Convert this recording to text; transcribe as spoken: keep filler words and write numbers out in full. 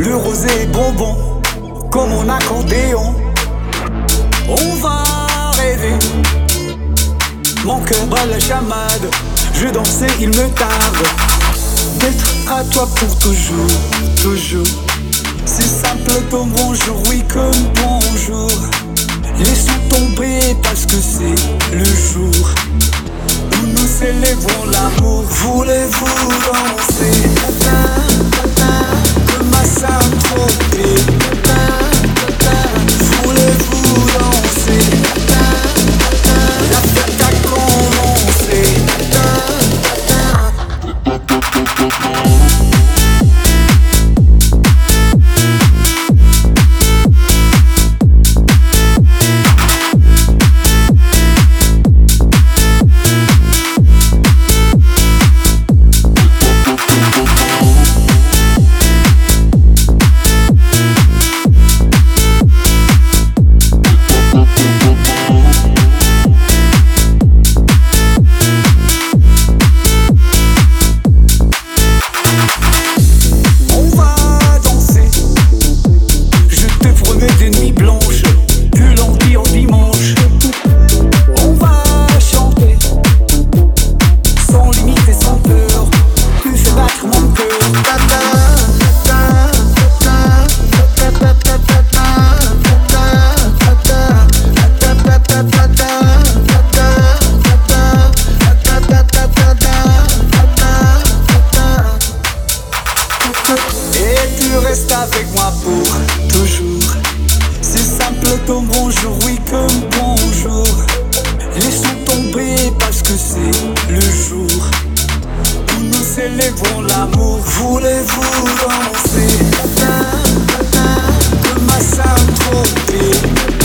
de rosé et bonbons, comme mon accordéon. On va rêver, mon cœur bat la chamade. Je dansais, il me tarde d'être à toi pour toujours, toujours. C'est simple comme bonjour, oui comme bonjour. Laissons tomber parce que c'est le jour où nous célébrons l'amour. Voulez-vous danser comme à Saint-Tropez? Voulez-vous danser? La fête a commencé. Avec moi pour toujours. C'est simple comme bonjour, oui comme bonjour. Laissons tomber parce que c'est le jour où nous célébrons l'amour. Voulez-vous danser comme à Saint-Tropez?